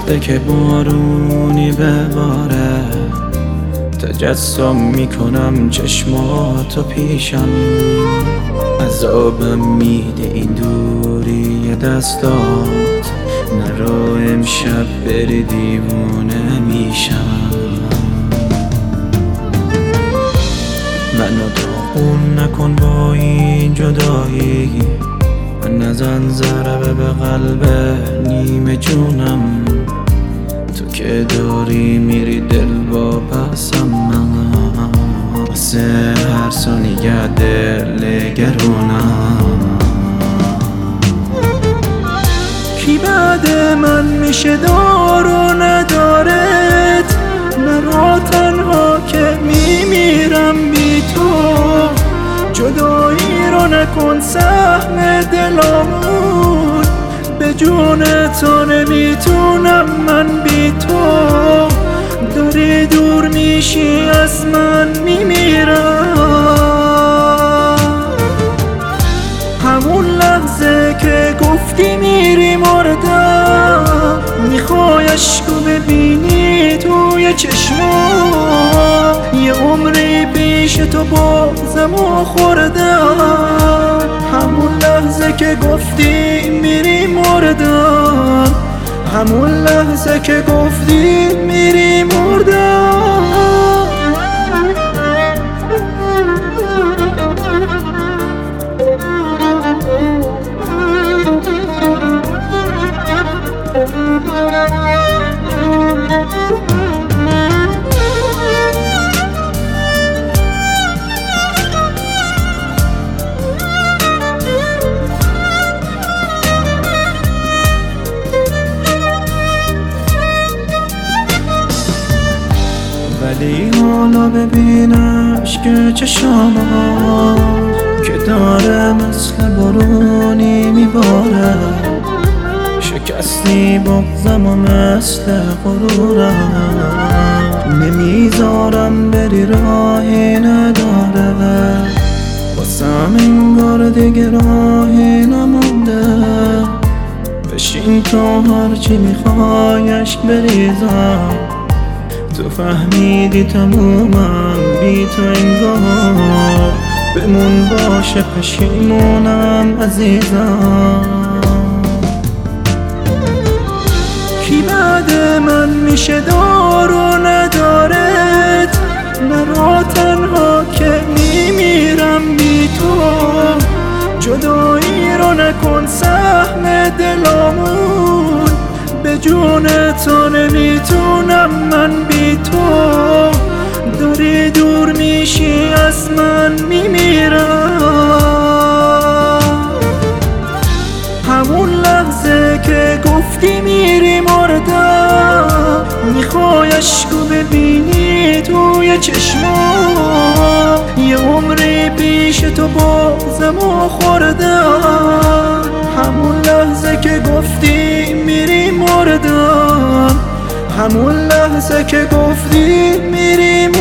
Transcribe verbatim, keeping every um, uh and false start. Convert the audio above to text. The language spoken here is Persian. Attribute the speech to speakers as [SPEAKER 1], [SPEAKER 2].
[SPEAKER 1] وقتی که بارونی بباره تجسم میکنم چشماتو پیشم، عذابم میده این دوری دستات، نرو امشب بری دیوونه میشم. منو داغون نکن با این جدایی، نزن ضربه به قلب نیمه جونم، تو که داری میری دل با پسم، من واسه هر ثانیه دل گرونم. کی بعد من میشه دار و ندارت، نرو تنها که میمیرم بی تو، جدایی رو نکن سهم دلامون، به جون تو نمیتونم من بی تو، داری دور میشی از من میمیرم. همون لحظه که گفتی میری مردم، میخوای عشقو ببینی توی چشمام، یه عمری پیش تو بازمو خوردم. همون لحظه که گفتی میری مردم، همون لحظه که گفتی میری مردم. ولی حالا ببینش که چشامم که داره مثل بارونی میباره، شکستی بغضم و مثل غرورم، نمیذارم بری راهی نداره، واسم انگار دیگه راهی نمونده. بشین تو هرچی میخوای عشق بریزم، تو فهمیدی تمومم بی تو انگار، بمون باشه پشیمونم عزیزم. کی بعد من میشه دار و ندارت، نرو تنها که میمیرم بی تو، جدایی رو نکن سهم دلامون، به جون تو نمیتونم من بی تو، داری دور میشی از من میمیرم. همون لحظه که گفتی میری مردم، میخوای عشقو ببینی توی چشمام، یه عمری پیش تو بازمو خوردم. همون لحظه که گفتی میری مردم، همون لحظه که گفتی میری